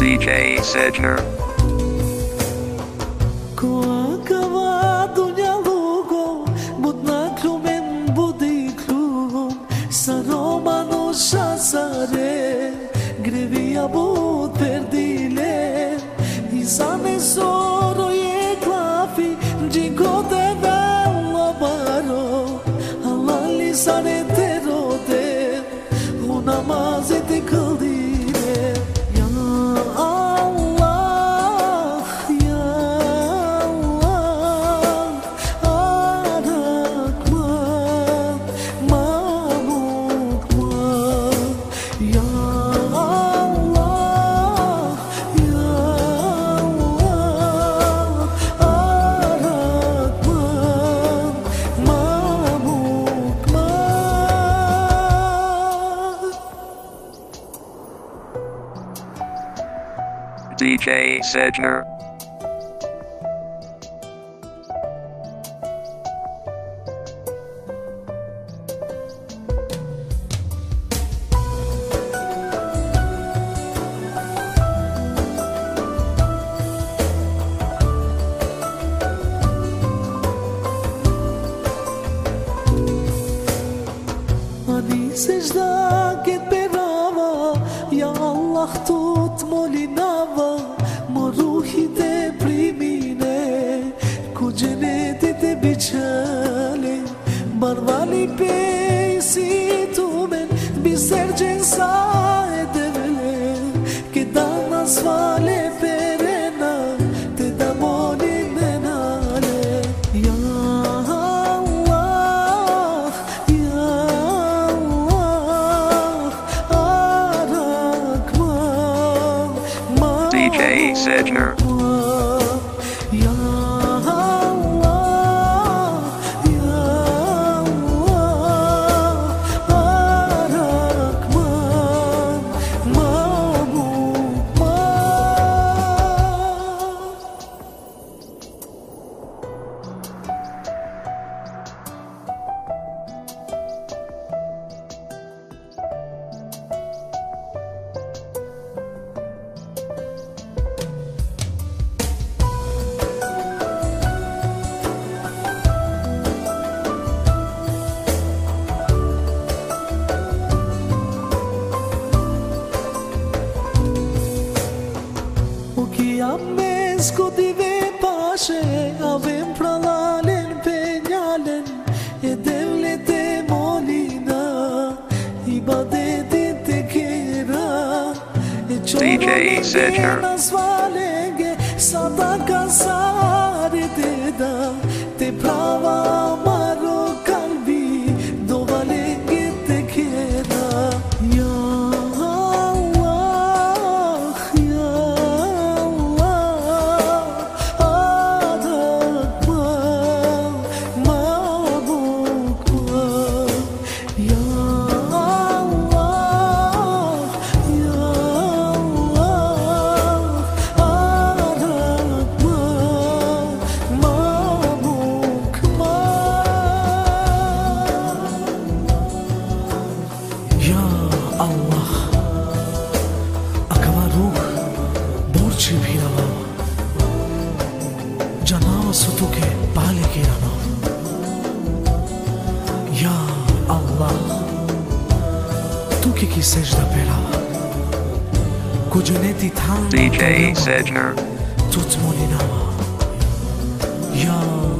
DJ Sedger. Ko akava dunja lugo, budna klumen budi klum, sa romano shasare, grevia bud perdile, izane soro je klafi, gjikote vella baro, Allah lisane te rode, u namazet e këldile. DJ Sedger. Ani secda ke perava, ya Allah tut molinava, mo ruhi te primine, ku ceneti te biçale, barvali pe si tumen, biser censa edevele, ke danas vale perena, te da molinenale, ya DJ Sedger. Mes kotive pashe, avem pralalen penjalen, e devlete molina, ibadetit te kera, e DJ Sedger. nasvalenge, sada kasare te da, te prava maro kalbi, dovalenge te kera, ya. Allah, akava ruh, borci bhirava, janav sutuke pale kirana. Ya Allah, tu ki sejda perava, ko janeti tham DJ Sedger. tut molinava. Ya